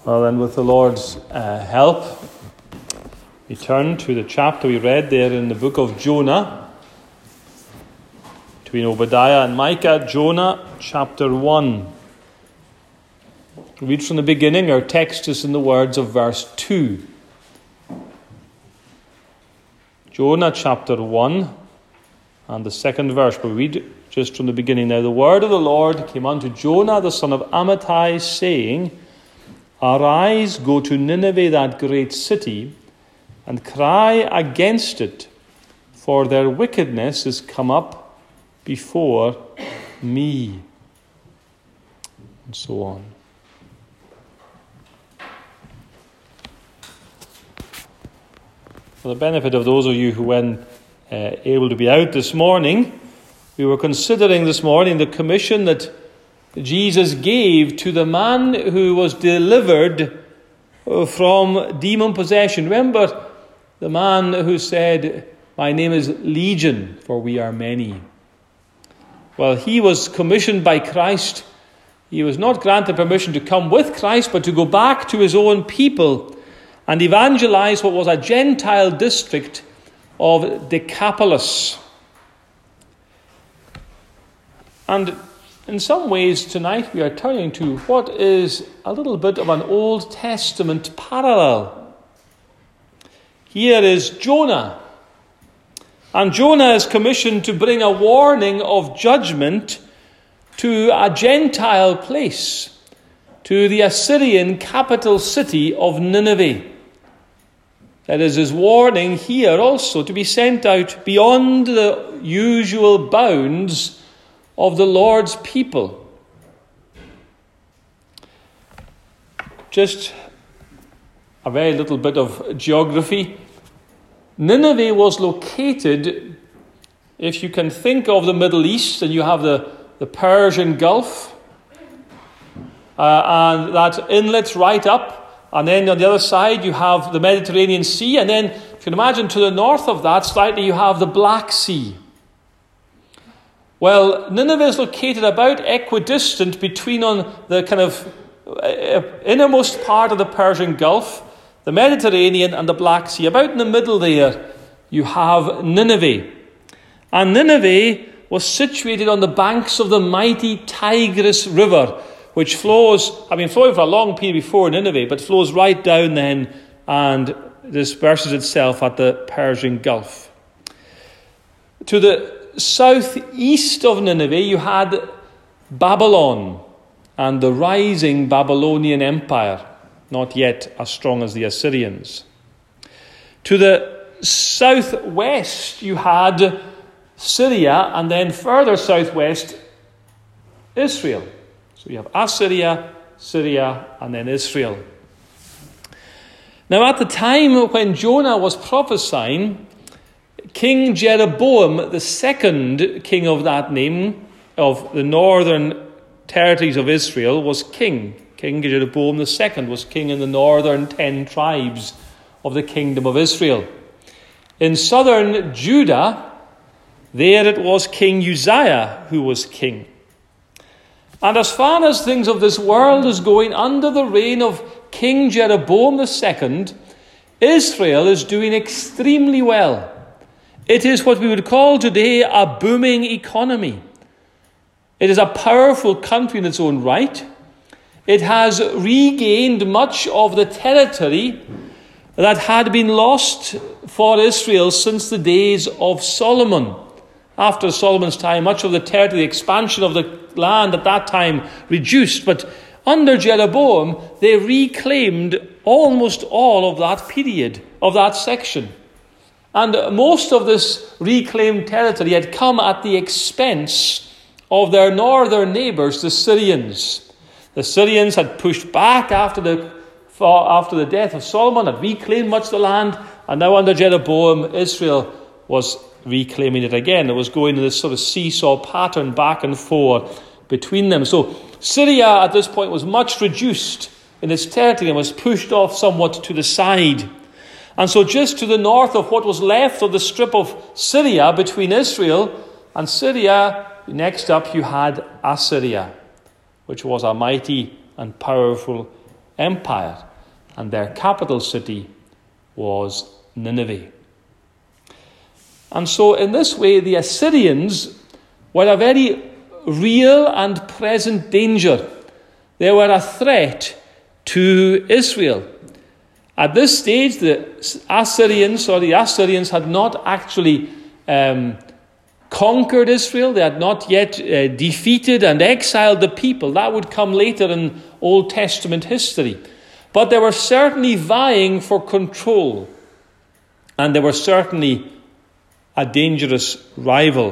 Well, then, with the Lord's help, we turn to the chapter we read there in the book of Jonah, between Obadiah and Micah. Jonah, chapter 1. We read from the beginning. Our text is in the words of verse 2. Jonah, chapter 1, and the second verse. But we read just from the beginning. Now the word of the Lord came unto Jonah, the son of Amittai, saying, Arise, go to Nineveh, that great city, and cry against it, for their wickedness is come up before me. And so on. For the benefit of those of you who weren't able to be out this morning, we were considering this morning the commission that Jesus gave to the man who was delivered from demon possession. Remember the man who said, My name is Legion, for we are many. Well, he was commissioned by Christ. He was not granted permission to come with Christ, but to go back to his own people and evangelize what was a Gentile district of Decapolis. And in some ways tonight we are turning to what is a little bit of an Old Testament parallel. Here is Jonah. And Jonah is commissioned to bring a warning of judgment to a Gentile place, to the Assyrian capital city of Nineveh. That is his warning here also to be sent out beyond the usual bounds of the Lord's people. Just a very little bit of geography. Nineveh was located, if you can think of the Middle East, and you have the Persian Gulf, and that inlet right up, and then on the other side you have the Mediterranean Sea, and then if you can imagine to the north of that slightly you have the Black Sea. Well, Nineveh is located about equidistant between on the kind of innermost part of the Persian Gulf, the Mediterranean and the Black Sea. About in the middle there, you have Nineveh. And Nineveh was situated on the banks of the mighty Tigris River, which flows, flowing for a long period before Nineveh, but flows right down then and disperses itself at the Persian Gulf. To the southeast of Nineveh, you had Babylon and the rising Babylonian Empire, not yet as strong as the Assyrians. To the southwest, you had Syria, and then further southwest, Israel. So you have Assyria, Syria, and then Israel. Now, at the time when Jonah was prophesying, King Jeroboam, the second king of that name, of the northern territories of Israel, was king. King Jeroboam the second was king in the northern 10 tribes of the kingdom of Israel. In southern Judah, there it was King Uzziah who was king. And as far as things of this world is going, under the reign of King Jeroboam the second, Israel is doing extremely well. It is what we would call today a booming economy. It is a powerful country in its own right. It has regained much of the territory that had been lost for Israel since the days of Solomon. After Solomon's time, much of the territory, the expansion of the land at that time reduced. But under Jeroboam, they reclaimed almost all of that period, of that section. And most of this reclaimed territory had come at the expense of their northern neighbours, the Syrians. The Syrians had pushed back after the death of Solomon, had reclaimed much of the land, and now under Jeroboam, Israel was reclaiming it again. It was going in this sort of seesaw pattern back and forth between them. So Syria at this point was much reduced in its territory and was pushed off somewhat to the side. And so just to the north of what was left of the strip of Syria between Israel and Syria, next up you had Assyria, which was a mighty and powerful Empire, and their capital city was Nineveh. And so in this way, the Assyrians were a very real and present danger. They were a threat to Israel. At this stage, the Assyrians had not actually conquered Israel. They had not yet defeated and exiled the people. That would come later in Old Testament history. But they were certainly vying for control. And they were certainly a dangerous rival.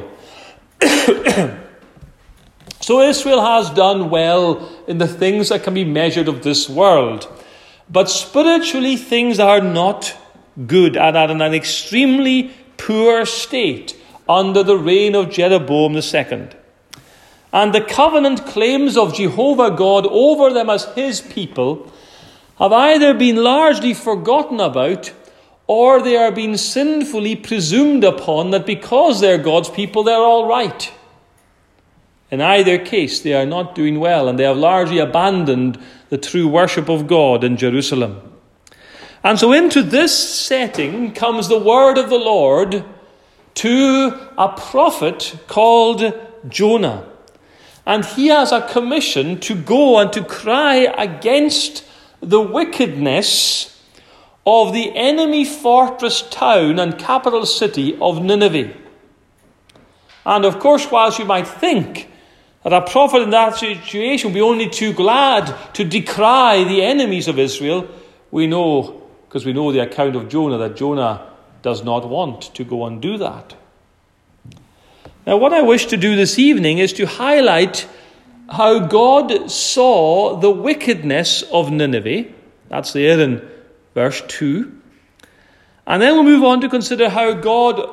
So Israel has done well in the things that can be measured of this world. But spiritually, things are not good and are in an extremely poor state under the reign of Jeroboam II. And the covenant claims of Jehovah God over them as his people have either been largely forgotten about, or they are being sinfully presumed upon that because they're God's people, they're all right. In either case, they are not doing well, and they have largely abandoned the true worship of God in Jerusalem. And so into this setting comes the word of the Lord to a prophet called Jonah. And he has a commission to go and to cry against the wickedness of the enemy fortress town and capital city of Nineveh. And of course, whilst you might think that a prophet in that situation would be only too glad to decry the enemies of Israel, we know, because we know the account of Jonah, that Jonah does not want to go and do that. Now, what I wish to do this evening is to highlight how God saw the wickedness of Nineveh. That's there in verse 2. And then we'll move on to consider how God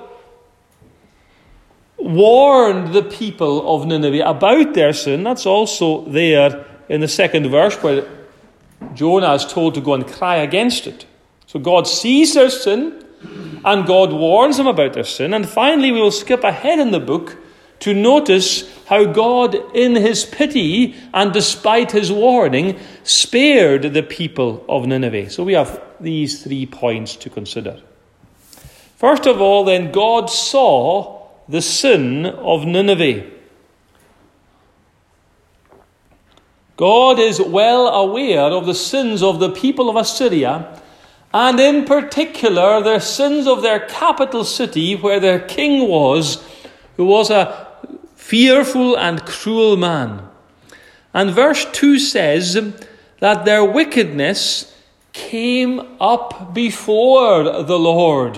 warned the people of Nineveh about their sin. That's also there in the second verse, where Jonah is told to go and cry against it. So God sees their sin, and God warns them about their sin. And finally, we will skip ahead in the book to notice how God, in his pity and despite his warning, spared the people of Nineveh. So we have these 3 points to consider. First of all, then, God saw the sin of Nineveh. God is well aware of the sins of the people of Assyria, and in particular the sins of their capital city, where their king was, who was a fearful and cruel man. And verse 2 says that their wickedness came up before the Lord.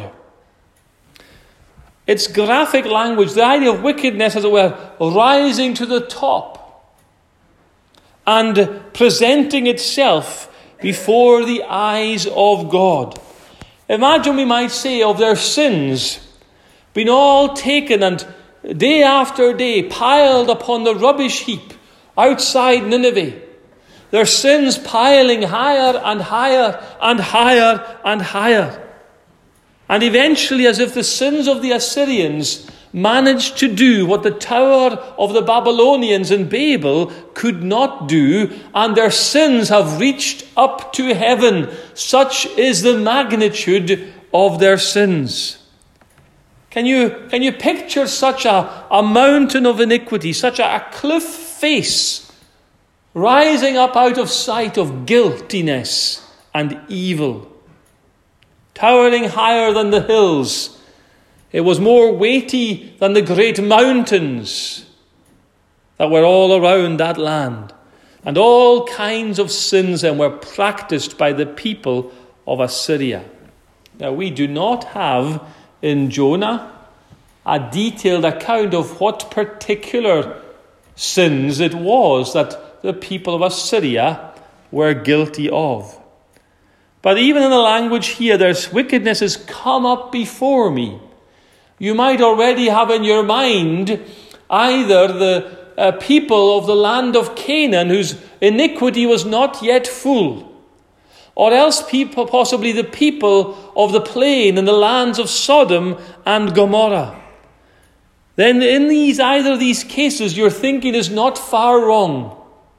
It's graphic language, the idea of wickedness, as it were, rising to the top and presenting itself before the eyes of God. Imagine, we might say, of their sins being all taken and day after day piled upon the rubbish heap outside Nineveh. Their sins piling higher and higher and higher and higher. And eventually, as if the sins of the Assyrians managed to do what the tower of the Babylonians in Babel could not do, and their sins have reached up to heaven. Such is the magnitude of their sins. Can you picture such a mountain of iniquity, such a cliff face rising up out of sight of guiltiness and evil? Towering higher than the hills. It was more weighty than the great mountains that were all around that land. And all kinds of sins then were practiced by the people of Assyria. Now, we do not have in Jonah a detailed account of what particular sins it was that the people of Assyria were guilty of. But even in the language here, there's wickedness has come up before me. You might already have in your mind either the people of the land of Canaan whose iniquity was not yet full, or else possibly the people of the plain and the lands of Sodom and Gomorrah. Then in either of these cases, your thinking is not far wrong.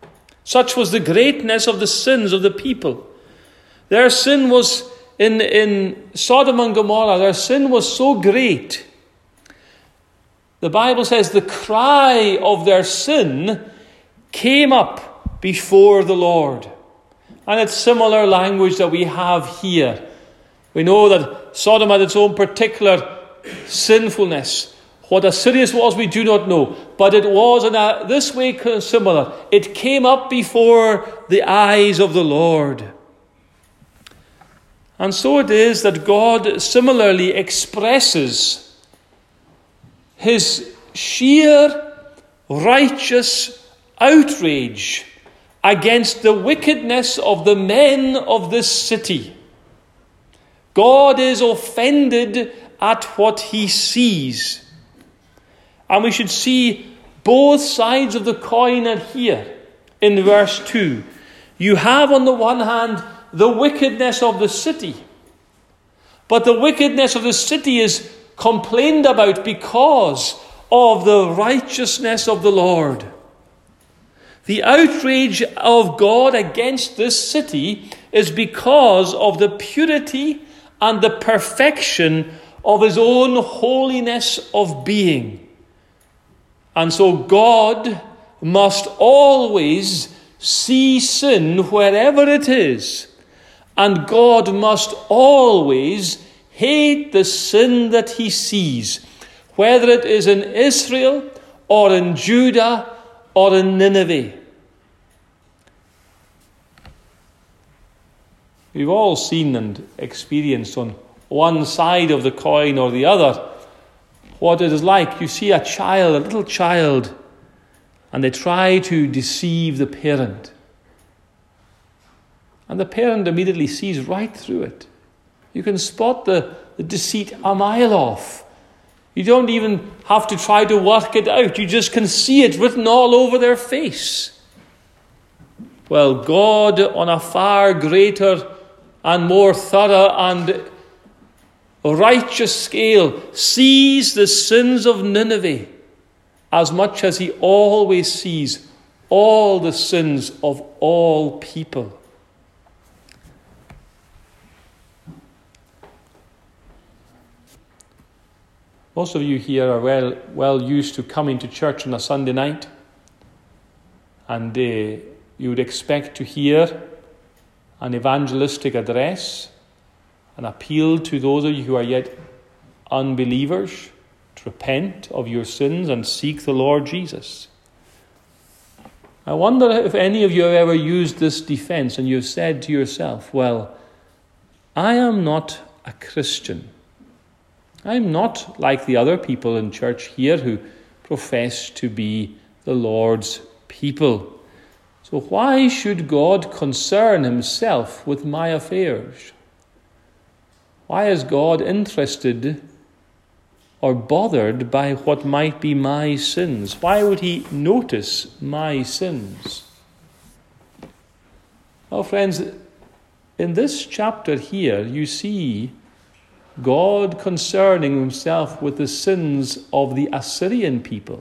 Such was the greatness of the sins of the people. Their sin was, in Sodom and Gomorrah, their sin was so great. The Bible says the cry of their sin came up before the Lord. And it's similar language that we have here. We know that Sodom had its own particular sinfulness. What Assyria's was, we do not know. But it was in this way similar. It came up before the eyes of the Lord. And so it is that God similarly expresses his sheer righteous outrage against the wickedness of the men of this city. God is offended at what he sees. And we should see both sides of the coin here in verse 2. You have on the one hand the wickedness of the city. But the wickedness of the city is complained about because of the righteousness of the Lord. The outrage of God against this city is because of the purity and the perfection of his own holiness of being. And so God must always see sin wherever it is. And God must always hate the sin that he sees, whether it is in Israel or in Judah or in Nineveh. We've all seen and experienced on one side of the coin or the other what it is like. You see a child, a little child, and they try to deceive the parent. And the parent immediately sees right through it. You can spot the deceit a mile off. You don't even have to try to work it out. You just can see it written all over their face. Well, God, on a far greater and more thorough and righteous scale, sees the sins of Nineveh as much as he always sees all the sins of all people. Most of you here are well used to coming to church on a Sunday night, and you would expect to hear an evangelistic address, an appeal to those of you who are yet unbelievers to repent of your sins and seek the Lord Jesus. I wonder if any of you have ever used this defense and you've said to yourself, well, I am not a Christian. I'm not like the other people in church here who profess to be the Lord's people. So why should God concern himself with my affairs? Why is God interested or bothered by what might be my sins? Why would he notice my sins? Well, friends, in this chapter here, you see God concerning himself with the sins of the Assyrian people.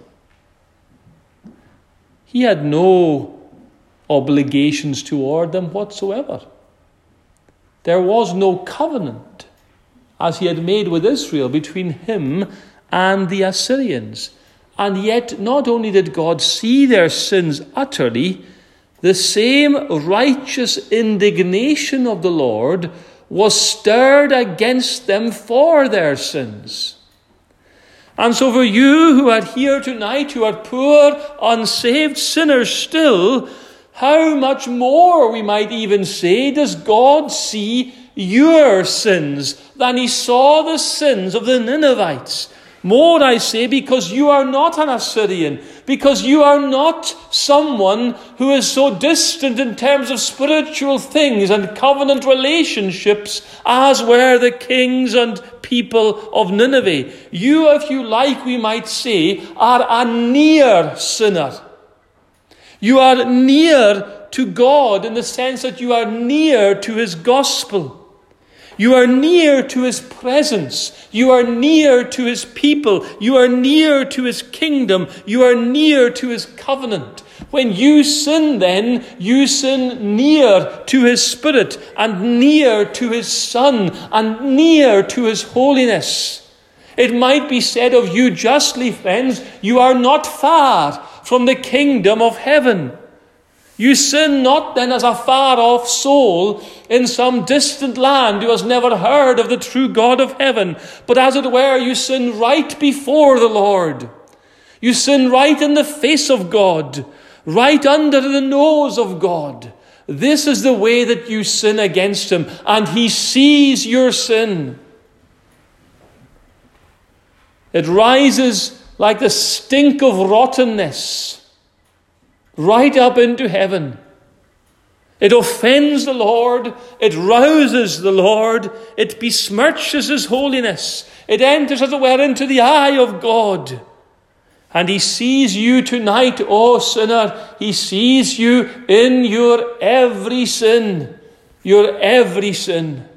He had no obligations toward them whatsoever. There was no covenant, as he had made with Israel, between him and the Assyrians. And yet, not only did God see their sins utterly, the same righteous indignation of the Lord was stirred against them for their sins. And so for you who are here tonight, who are poor, unsaved sinners still, how much more, we might even say, does God see your sins than he saw the sins of the Ninevites? More, I say, because you are not an Assyrian, because you are not someone who is so distant in terms of spiritual things and covenant relationships as were the kings and people of Nineveh. You, if you like, we might say, are a near sinner. You are near to God in the sense that you are near to his gospel. You are near to his presence. You are near to his people. You are near to his kingdom. You are near to his covenant. When you sin, then, you sin near to his Spirit and near to his Son and near to his holiness. It might be said of you justly, friends, you are not far from the kingdom of heaven. You sin not then as a far-off soul in some distant land who has never heard of the true God of heaven, but as it were, you sin right before the Lord. You sin right in the face of God, right under the nose of God. This is the way that you sin against him, and he sees your sin. It rises like the stink of rottenness right up into heaven. It offends the Lord. It rouses the Lord. It besmirches his holiness. It enters, as it were, into the eye of God. And he sees you tonight, O sinner. He sees you in your every sin. Your every sin.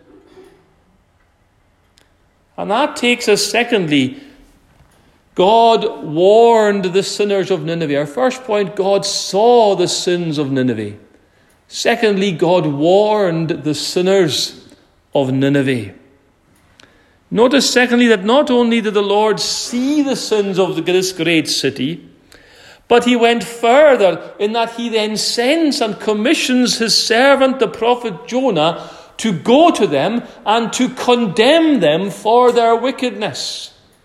And that takes us, secondly, God warned the sinners of Nineveh. Our first point, God saw the sins of Nineveh. Secondly, God warned the sinners of Nineveh. Notice, secondly, that not only did the Lord see the sins of this great city, but he went further in that he then sends and commissions his servant, the prophet Jonah, to go to them and to condemn them for their wickedness.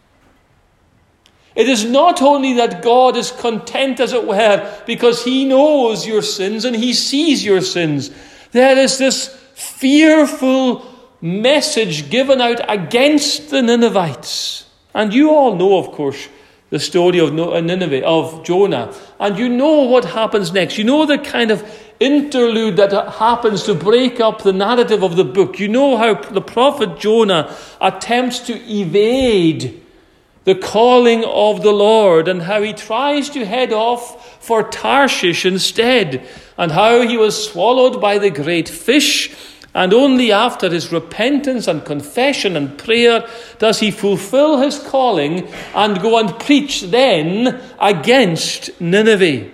It is not only that God is content, as it were, because he knows your sins and he sees your sins. There is this fearful message given out against the Ninevites. And you all know, of course, the story of Nineveh, of Jonah. And you know what happens next. You know the kind of interlude that happens to break up the narrative of the book. You know how the prophet Jonah attempts to evade the calling of the Lord, and how he tries to head off for Tarshish instead, and how he was swallowed by the great fish, and only after his repentance and confession and prayer does he fulfill his calling and go and preach then against Nineveh.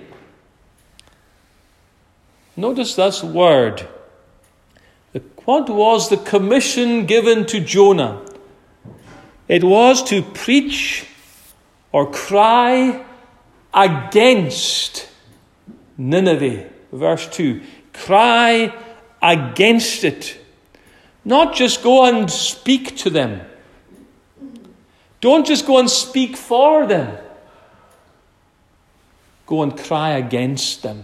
Notice this word. What was the commission given to Jonah? It was to preach or cry against Nineveh. Verse 2. Cry against it. Not just go and speak to them. Don't just go and speak for them. Go and cry against them.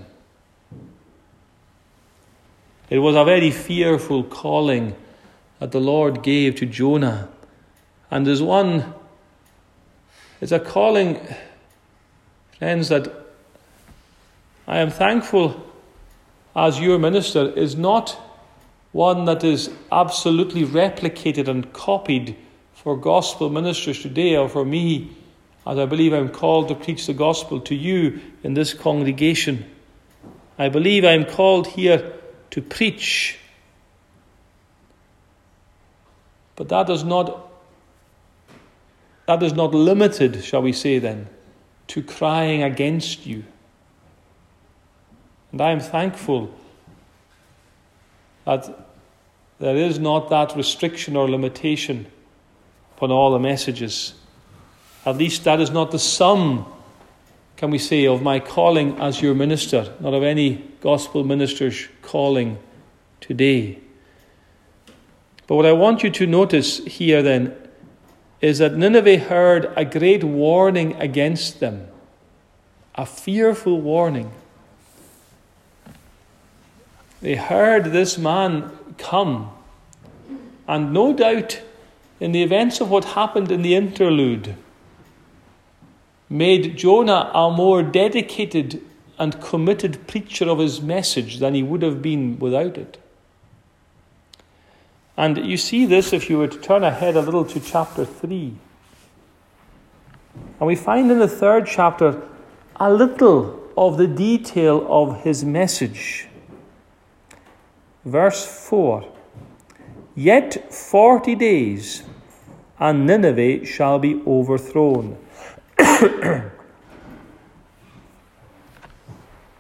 It was a very fearful calling that the Lord gave to Jonah. And there's one, it's a calling, friends, that I am thankful as your minister is not one that is absolutely replicated and copied for gospel ministers today, or for me, as I believe I'm called to preach the gospel to you in this congregation. I believe I'm called here to preach. But that is not limited, shall we say then, to crying against you. And I am thankful that there is not that restriction or limitation upon all the messages. At least that is not the sum, can we say, of my calling as your minister, not of any gospel minister's calling today. But what I want you to notice here then is that Nineveh heard a great warning against them, a fearful warning. They heard this man come, and no doubt in the events of what happened in the interlude made Jonah a more dedicated and committed preacher of his message than he would have been without it. And you see this if you were to turn ahead a little to chapter 3. And we find in the 3rd chapter a little of the detail of his message. Verse 4. Yet 40 days, and Nineveh shall be overthrown.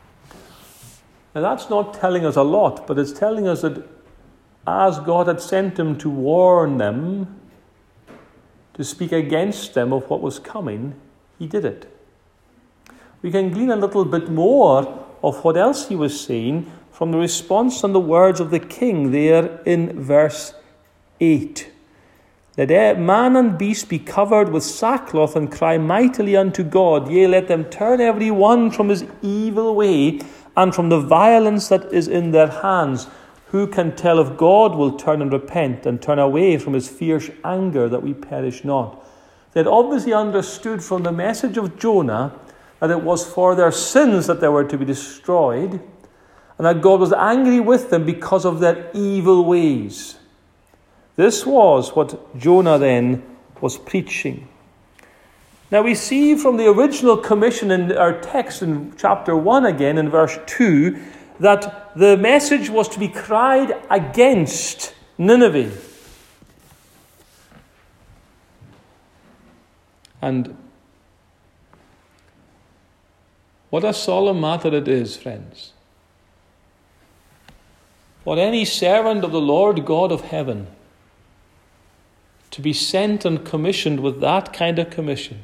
Now that's not telling us a lot, but it's telling us that as God had sent him to warn them, to speak against them of what was coming, he did it. We can glean a little bit more of what else he was saying from the response and the words of the king there in verse 8. Let man and beast be covered with sackcloth and cry mightily unto God. Yea, let them turn every one from his evil way and from the violence that is in their hands. Who can tell if God will turn and repent and turn away from his fierce anger that we perish not? They had obviously understood from the message of Jonah that it was for their sins that they were to be destroyed, and that God was angry with them because of their evil ways. This was what Jonah then was preaching. Now we see from the original commission in our text in chapter 1 again, in verse 2, that the message was to be cried against Nineveh. And what a solemn matter it is, friends, for any servant of the Lord God of heaven to be sent and commissioned with that kind of commission.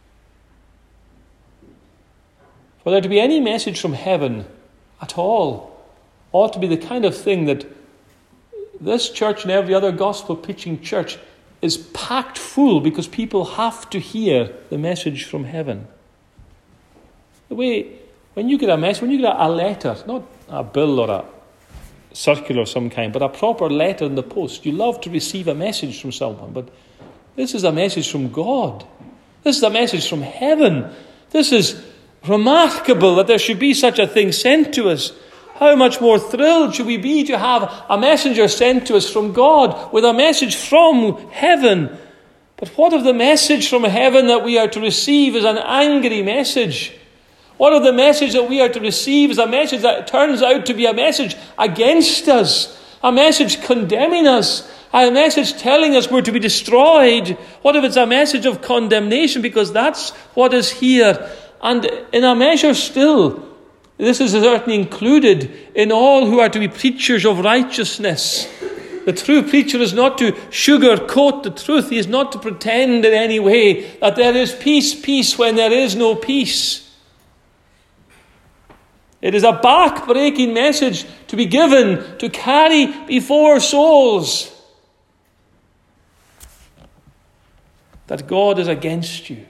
For there to be any message from heaven at all ought to be the kind of thing that this church and every other gospel preaching church is packed full, because people have to hear the message from heaven. The way, when you get a message, when you get a letter, not a bill or a circular of some kind, but a proper letter in the post, you love to receive a message from someone. But this is a message from God. This is a message from heaven. This is remarkable that there should be such a thing sent to us. How much more thrilled should we be to have a messenger sent to us from God with a message from heaven? But what if the message from heaven that we are to receive is an angry message? What if the message that we are to receive is a message that turns out to be a message against us, a message condemning us, a message telling us we're to be destroyed? What if it's a message of condemnation? Because that's what is here. And in a measure still, this is certainly included in all who are to be preachers of righteousness. The true preacher is not to sugarcoat the truth. He is not to pretend in any way that there is peace, peace, when there is no peace. It is a back-breaking message to be given, to carry before souls, that God is against you.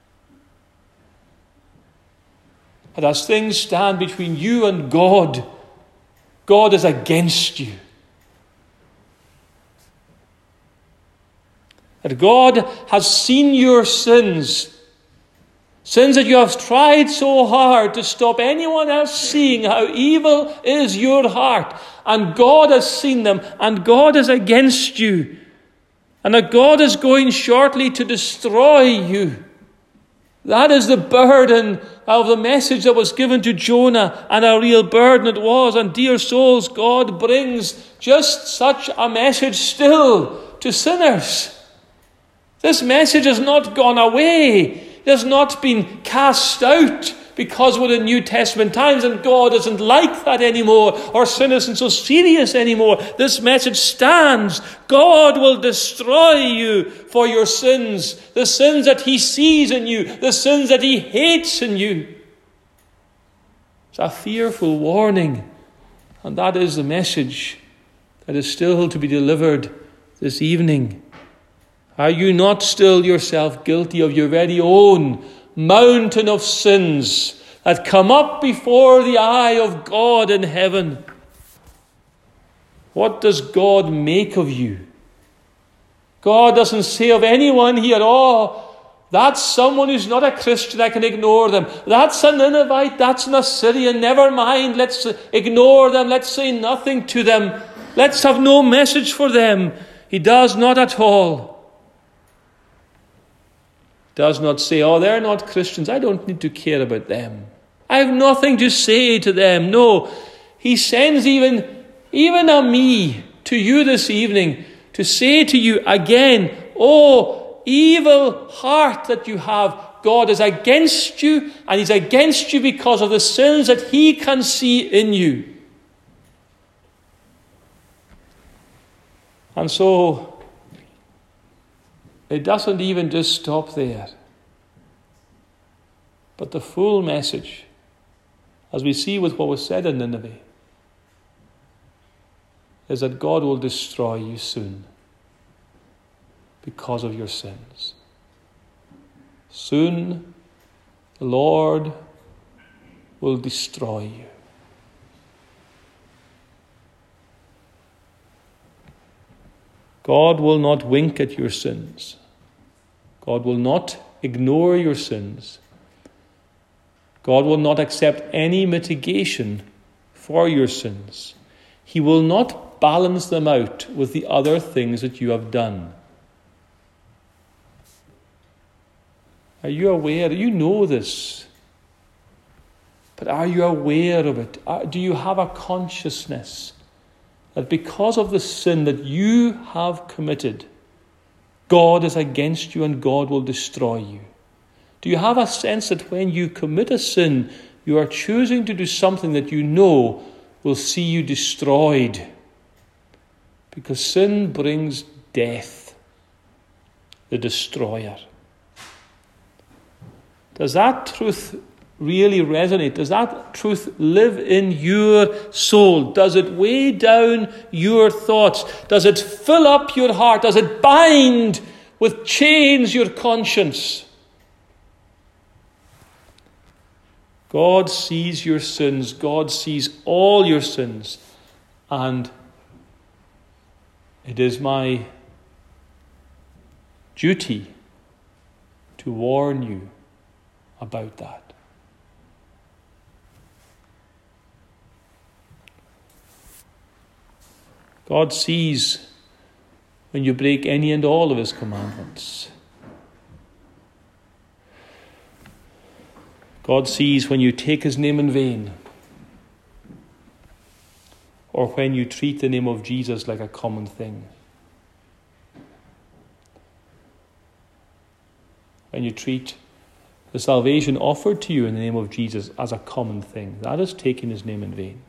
But as things stand between you and God, God is against you. That God has seen your sins, sins that you have tried so hard to stop anyone else seeing how evil is your heart. And God has seen them, and God is against you. And that God is going shortly to destroy you. That is the burden of the message that was given to Jonah, and a real burden it was. And dear souls, God brings just such a message still to sinners. This message has not gone away. It has not been cast out because we're in New Testament times and God isn't like that anymore, or sin isn't so serious anymore. This message stands. God will destroy you for your sins, the sins that he sees in you, the sins that he hates in you. It's a fearful warning, and that is the message that is still to be delivered this evening. Are you not still yourself guilty of your very own mountain of sins that come up before the eye of God in heaven? What does God make of you? God doesn't say of anyone here, oh, that's someone who's not a Christian, I can ignore them. That's a Ninevite, that's an Assyrian, never mind, let's ignore them, let's say nothing to them. Let's have no message for them. He does not at all. Does not say, oh, they're not Christians, I don't need to care about them. I have nothing to say to them. No, he sends even a me to you this evening to say to you again, oh, evil heart that you have, God is against you, and he's against you because of the sins that he can see in you. And so, it doesn't even just stop there. But the full message, as we see with what was said in Nineveh, is that God will destroy you soon because of your sins. Soon, the Lord will destroy you. God will not wink at your sins. God will not ignore your sins. God will not accept any mitigation for your sins. He will not balance them out with the other things that you have done. Are you aware? You know this. But are you aware of it? Do you have a consciousness that because of the sin that you have committed, God is against you and God will destroy you? Do you have a sense that when you commit a sin, you are choosing to do something that you know will see you destroyed? Because sin brings death, the destroyer. Does that truth really resonate? Does that truth live in your soul? Does it weigh down your thoughts? Does it fill up your heart? Does it bind with chains your conscience? God sees your sins. God sees all your sins. And it is my duty to warn you about that. God sees when you break any and all of his commandments. God sees when you take his name in vain, or when you treat the name of Jesus like a common thing. When you treat the salvation offered to you in the name of Jesus as a common thing. That is taking his name in vain.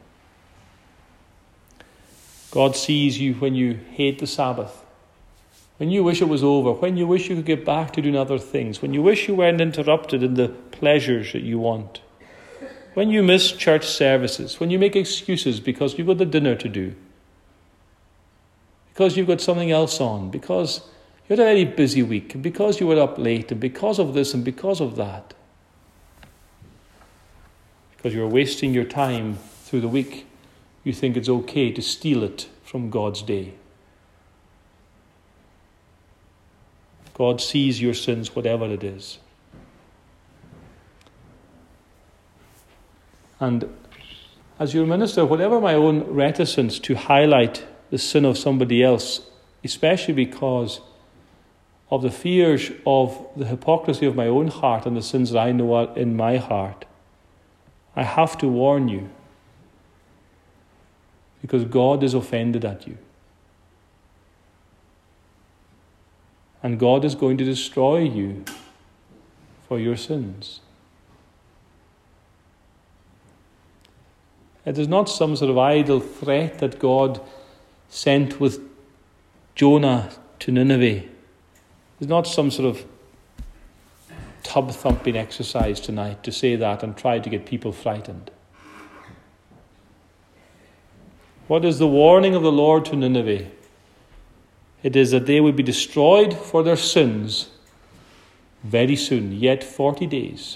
God sees you when you hate the Sabbath, when you wish it was over, when you wish you could get back to doing other things, when you wish you weren't interrupted in the pleasures that you want, when you miss church services, when you make excuses because you've got the dinner to do, because you've got something else on, because you had a very busy week, and because you were up late, and because of this and because of that, because you're wasting your time through the week, you think it's okay to steal it from God's day. God sees your sins, whatever it is. And as your minister, whatever my own reticence to highlight the sin of somebody else, especially because of the fears of the hypocrisy of my own heart and the sins that I know are in my heart, I have to warn you, because God is offended at you. And God is going to destroy you for your sins. It is not some sort of idle threat that God sent with Jonah to Nineveh. It's not some sort of tub-thumping exercise tonight to say that and try to get people frightened. What is the warning of the Lord to Nineveh? It is that they would be destroyed for their sins very soon, yet 40 days.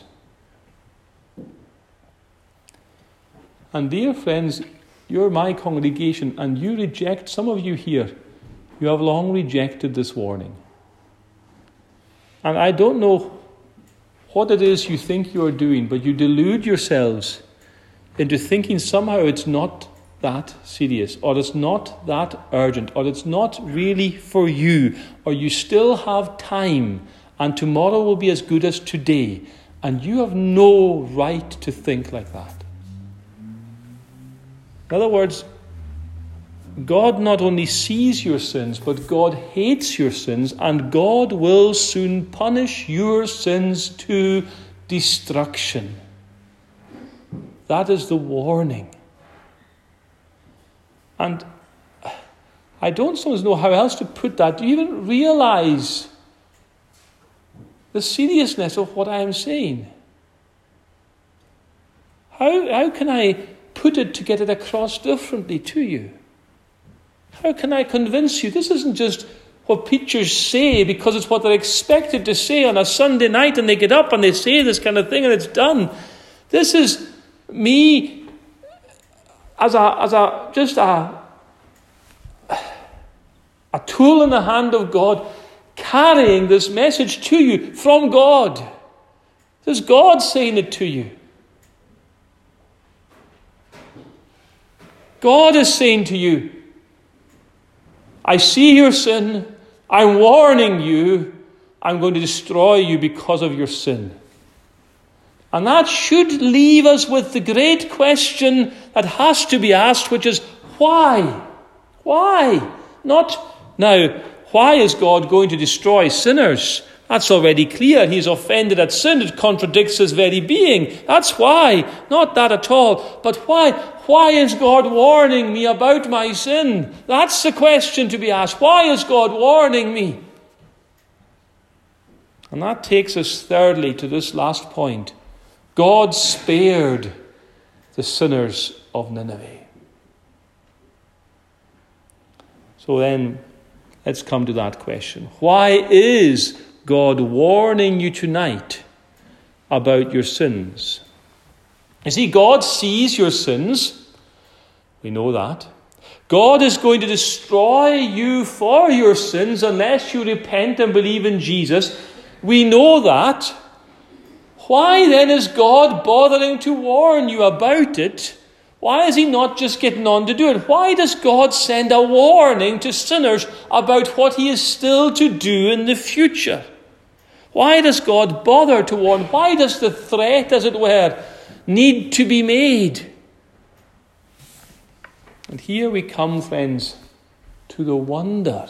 And dear friends, you're my congregation, and you reject, some of you here, you have long rejected this warning. And I don't know what it is you think you are doing, but you delude yourselves into thinking somehow it's not that serious, or it's not that urgent, or it's not really for you, or you still have time, and tomorrow will be as good as today, and you have no right to think like that. In other words, God not only sees your sins, but God hates your sins, and God will soon punish your sins to destruction. That is the warning. And I don't sometimes know how else to put that. Do you even realize the seriousness of what I am saying? How can I put it to get it across differently to you? How can I convince you? This isn't just what preachers say because it's what they're expected to say on a Sunday night, and they get up and they say this kind of thing and it's done. This is me as a tool in the hand of God, carrying this message to you from God. This is God saying it to you. God is saying to you, I see your sin, I'm warning you, I'm going to destroy you because of your sin. And that should leave us with the great question that has to be asked, which is, why? Why? Not, now, why is God going to destroy sinners? That's already clear. He's offended at sin. It contradicts his very being. That's why. Not that at all. But why? Why is God warning me about my sin? That's the question to be asked. Why is God warning me? And that takes us thirdly to this last point. God spared the sinners of Nineveh. So then, let's come to that question. Why is God warning you tonight about your sins? You see, God sees your sins. We know that. God is going to destroy you for your sins unless you repent and believe in Jesus. We know that. Why then is God bothering to warn you about it? Why is he not just getting on to do it? Why does God send a warning to sinners about what he is still to do in the future? Why does God bother to warn? Why does the threat, as it were, need to be made? And here we come, friends, to the wonder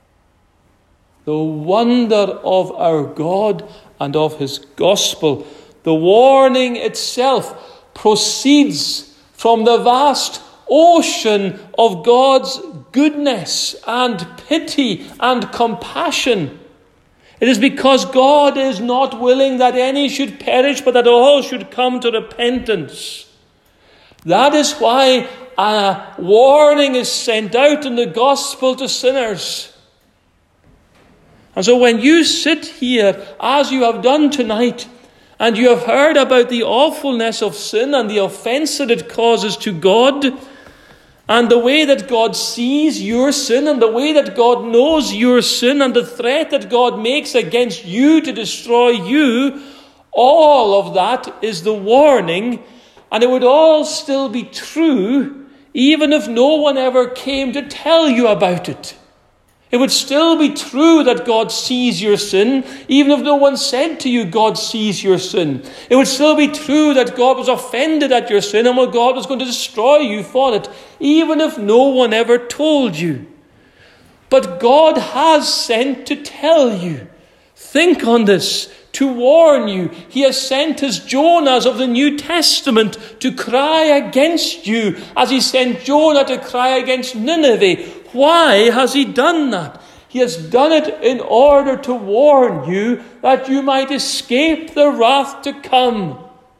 of our God and of his gospel. The warning itself proceeds from the vast ocean of God's goodness and pity and compassion. It is because God is not willing that any should perish, but that all should come to repentance. That is why a warning is sent out in the gospel to sinners. And so when you sit here, as you have done tonight, and you have heard about the awfulness of sin and the offense that it causes to God, and the way that God sees your sin, and the way that God knows your sin, and the threat that God makes against you to destroy you, all of that is the warning, and it would all still be true even if no one ever came to tell you about it. It would still be true that God sees your sin, even if no one said to you, God sees your sin. It would still be true that God was offended at your sin and God was going to destroy you for it, even if no one ever told you. But God has sent to tell you. Think on this, to warn you. He has sent his Jonahs of the New Testament to cry against you, as he sent Jonah to cry against Nineveh. Why has he done that? He has done it in order to warn you that you might escape the wrath to come.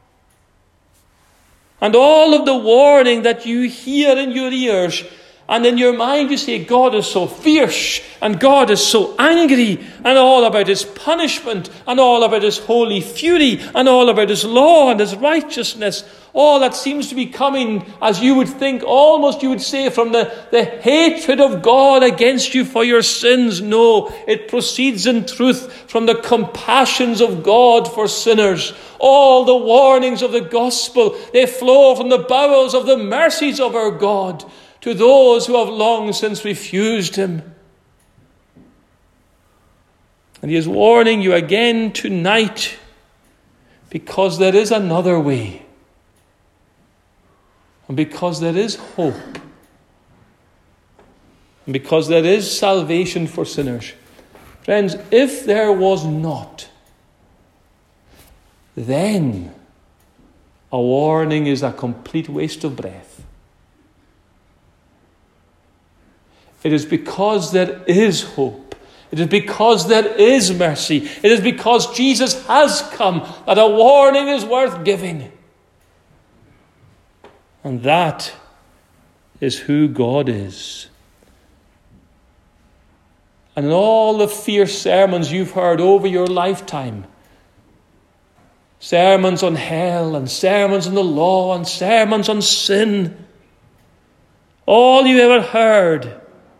And all of the warning that you hear in your ears, and in your mind you say, God is so fierce, and God is so angry, and all about his punishment, and all about his holy fury, and all about his law and his righteousness. All that seems to be coming, as you would think, almost you would say, from the hatred of God against you for your sins. No, it proceeds in truth from the compassions of God for sinners. All the warnings of the gospel, they flow from the bowels of the mercies of our God to those who have long since refused him. And he is warning you again tonight, because there is another way. And because there is hope. and because there is salvation for sinners. Friends, if there was not, then a warning is a complete waste of breath. It is because there is hope. It is because there is mercy. It is because Jesus has come that a warning is worth giving. And that is who God is. And in all the fierce sermons you've heard over your lifetime, sermons on hell and sermons on the law and sermons on sin, all you ever heard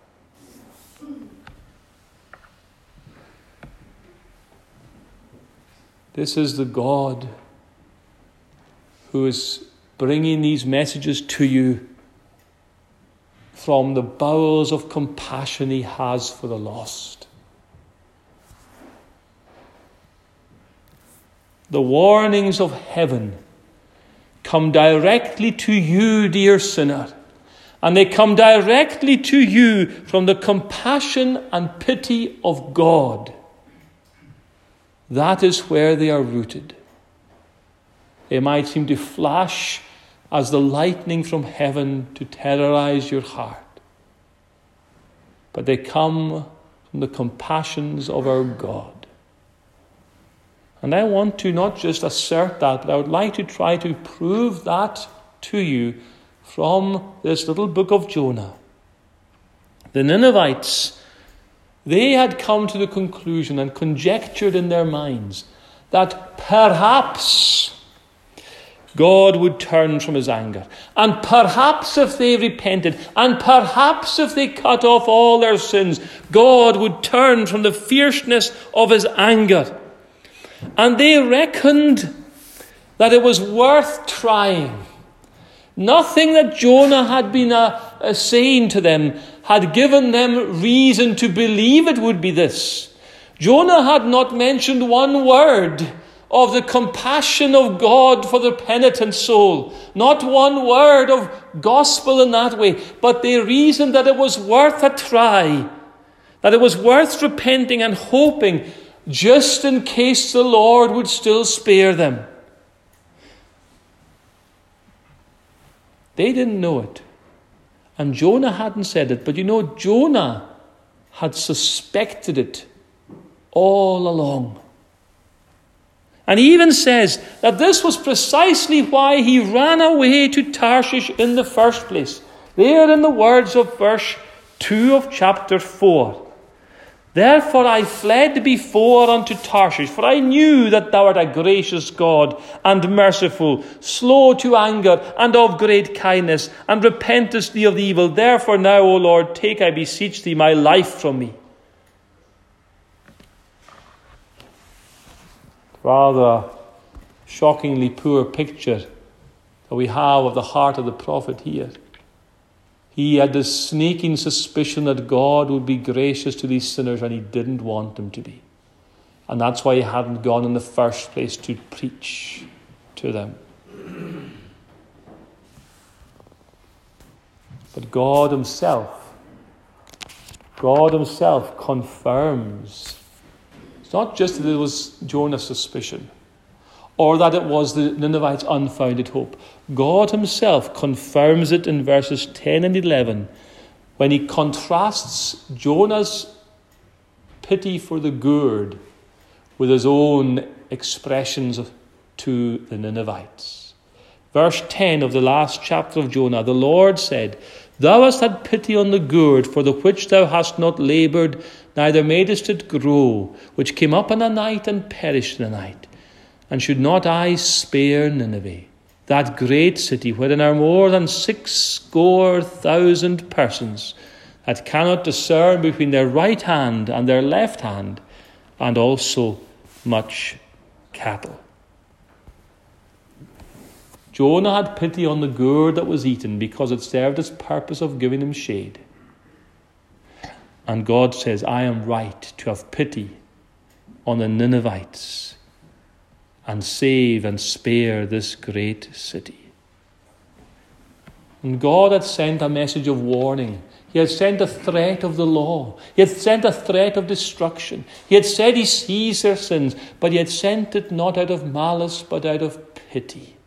this is the God who is bringing these messages to you from the bowels of compassion he has for the lost. The warnings of heaven come directly to you, dear sinner, and they come directly to you from the compassion and pity of God. That is where they are rooted. They might seem to flash as the lightning from heaven to terrorize your heart, but they come from the compassions of our God. And I want to not just assert that, but I would like to try to prove that to you from this little book of Jonah. The Ninevites, they had come to the conclusion and conjectured in their minds that perhaps God would turn from his anger. And perhaps if they repented, and perhaps if they cut off all their sins, God would turn from the fierceness of his anger. And they reckoned that it was worth trying. Nothing that Jonah had been saying to them had given them reason to believe it would be this. Jonah had not mentioned one word of the compassion of God for the penitent soul. Not one word of gospel in that way. But they reasoned that it was worth a try. That it was worth repenting and hoping just in case the Lord would still spare them. They didn't know it. And Jonah hadn't said it. But you know, Jonah had suspected it all along. And he even says that this was precisely why he ran away to Tarshish in the first place. There in the words of verse 2 of chapter 4. Therefore I fled before unto Tarshish, for I knew that thou art a gracious God and merciful, slow to anger and of great kindness, and repentest thee of the evil. Therefore now, O Lord, take, I beseech thee, my life from me. Rather shockingly poor picture that we have of the heart of the prophet here. He had this sneaking suspicion that God would be gracious to these sinners, and he didn't want them to be. And that's why he hadn't gone in the first place to preach to them. But God himself confirms. It's not just that it was Jonah's suspicion, or that it was the Ninevites' unfounded hope. God himself confirms it in verses 10 and 11 when he contrasts Jonah's pity for the gourd with his own expressions to the Ninevites. Verse 10 of the last chapter of Jonah, the Lord said, Thou hast had pity on the gourd, for the which thou hast not laboured, neither madest it grow, which came up in a night and perished in a night. And should not I spare Nineveh, that great city wherein are more than 60,000 persons that cannot discern between their right hand and their left hand, and also much cattle? Jonah had pity on the gourd that was eaten because it served its purpose of giving him shade. And God says, I am right to have pity on the Ninevites and save and spare this great city. And God had sent a message of warning. He He had sent a threat of the law. He had sent a threat of destruction. He had said he sees their sins, but he had sent it not out of malice, but out of pity.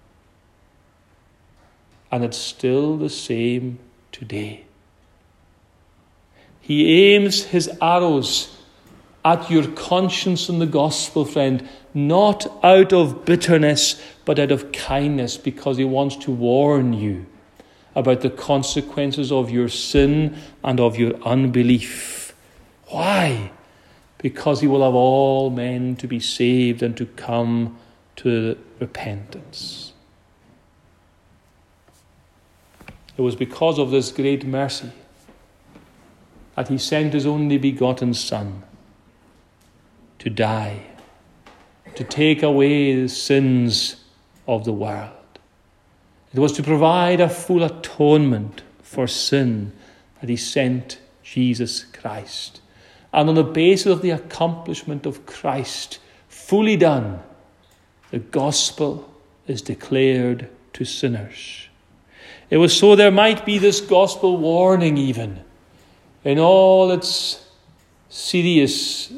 And it's still the same today. He aims his arrows at your conscience in the gospel, friend, not out of bitterness, but out of kindness, because he wants to warn you about the consequences of your sin and of your unbelief. Why? Because he will have all men to be saved and to come to repentance. It was because of this great mercy that he sent his only begotten Son to die, to take away the sins of the world. It was to provide a full atonement for sin that he sent Jesus Christ. And on the basis of the accomplishment of Christ, fully done, the gospel is declared to sinners. It was so there might be this gospel warning even, in all its serious,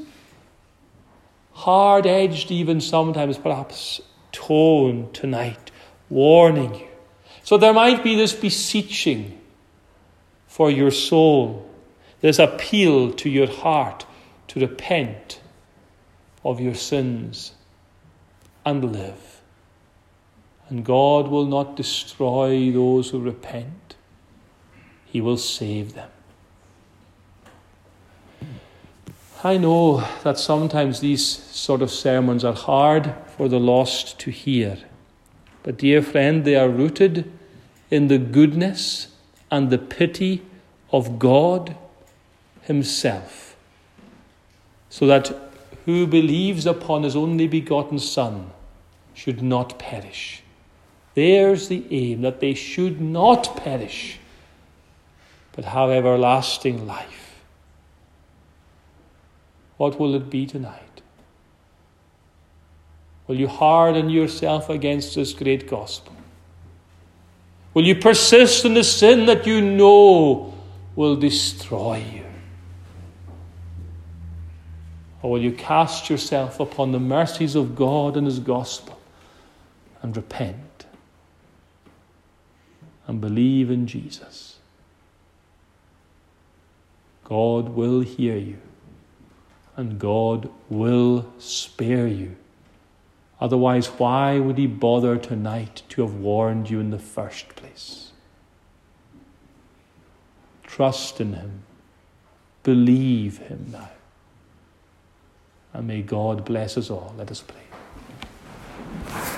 hard-edged even sometimes perhaps tone tonight, warning you. So there might be this beseeching for your soul, this appeal to your heart to repent of your sins and live. And God will not destroy those who repent. He will save them. I know that sometimes these sort of sermons are hard for the lost to hear. But dear friend, they are rooted in the goodness and the pity of God himself, so that who believes upon his only begotten Son should not perish. There's the aim, that they should not perish, but have everlasting life. What will it be tonight? Will you harden yourself against this great gospel? Will you persist in the sin that you know will destroy you? Or will you cast yourself upon the mercies of God and his gospel and repent and believe in Jesus? God will hear you, and God will spare you. Otherwise, why would he bother tonight to have warned you in the first place? Trust in him. Believe him now. And may God bless us all. Let us pray.